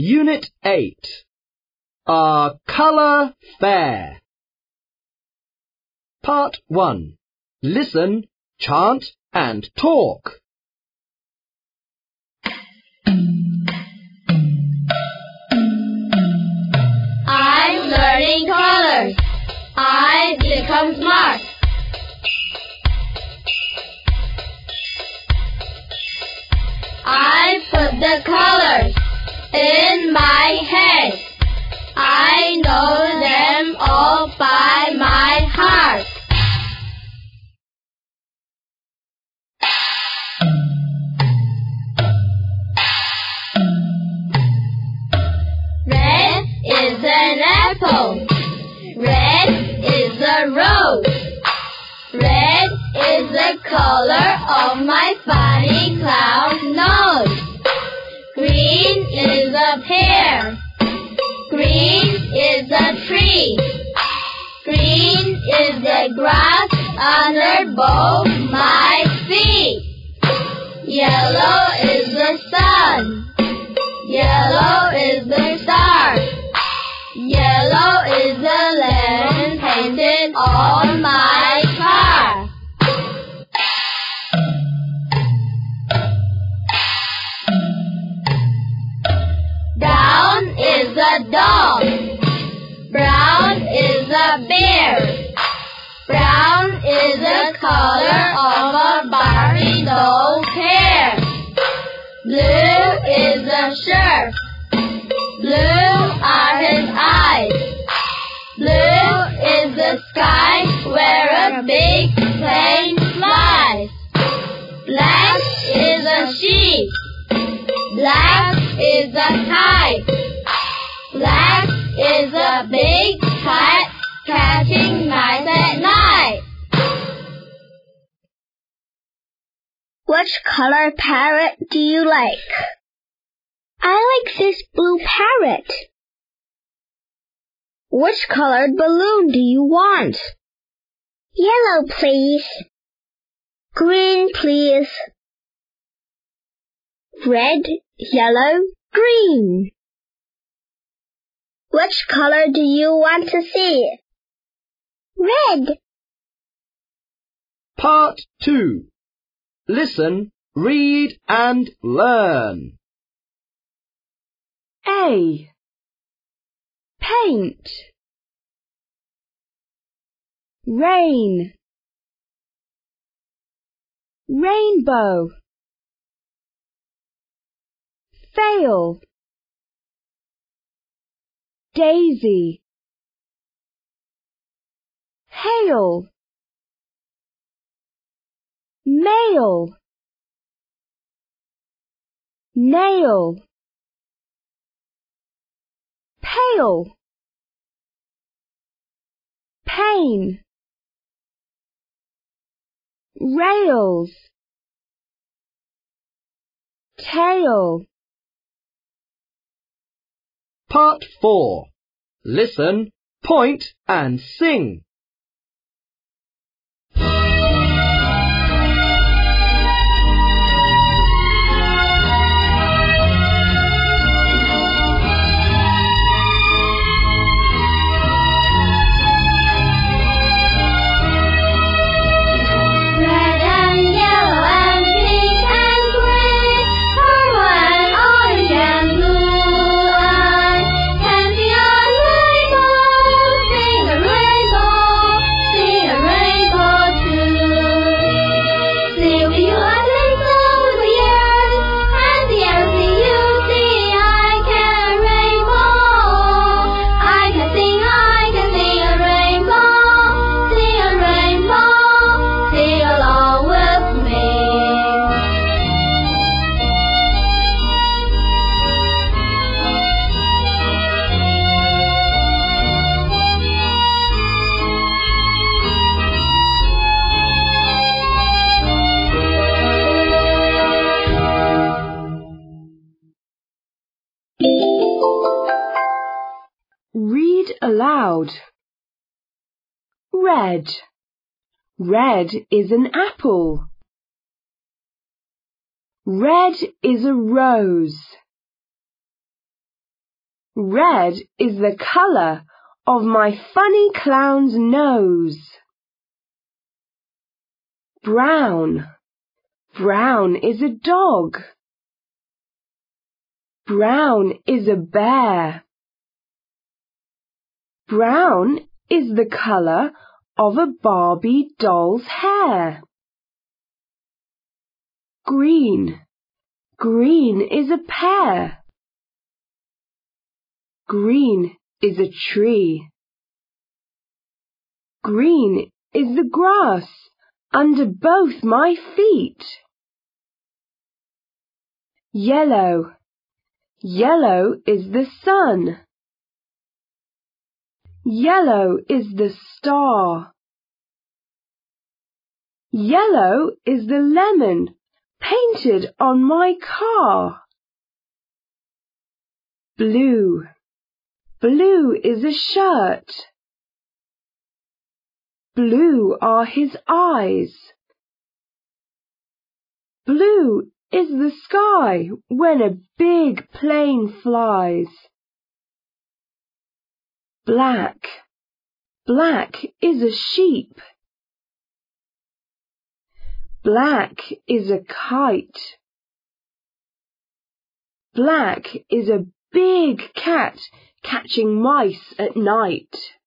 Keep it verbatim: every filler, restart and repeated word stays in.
Unit eight. Our Colour Fair. Part one. Listen, chant and talk. I'm learning colors. I become smart. I put the colors in my head. I know them all by my heart. Red is an apple. Red is a rose. Red is the color of my funny clown nose. Green is a pear. Green is a tree. Green is the grass under both my feet. Yellow is the sun. Yellow is the stars. Yellow is the lemon painted on my car. Brown is a dog. Brown is a bear. Brown is the color of a Barbie doll's hair. Blue is a shirt. Blue are his eyes. Blue is the sky where a big plane flies. Black is a sheep. Black is a kite. Black is a big cat catching mice at night. Which color parrot do you like? I like this blue parrot. Which colored balloon do you want? Yellow, please. Green, please. Red, yellow, green. Which color do you want to see? Red. Part two. Listen, read and learn. A. Paint. Rain. Rainbow. Fail. Daisy. Hail. Mail. Nail. Pail. Pain. Rails. Tail. Part four. Listen, point and sing. Read aloud. Red. Red is an apple. Red is a rose. Red is the colour of my funny clown's nose. Brown. Brown is a dog. Brown is a bear. Brown is the colour of a Barbie doll's hair. Green. Green is a pear. Green is a tree. Green is the grass under both my feet. Yellow. Yellow is the sun. Yellow is the star. Yellow is the lemon painted on my car. Blue. Blue is a shirt. Blue are his eyes. Blue is the sky when a big plane flies. Black. Black is a sheep. Black is a kite. Black is a big cat catching mice at night.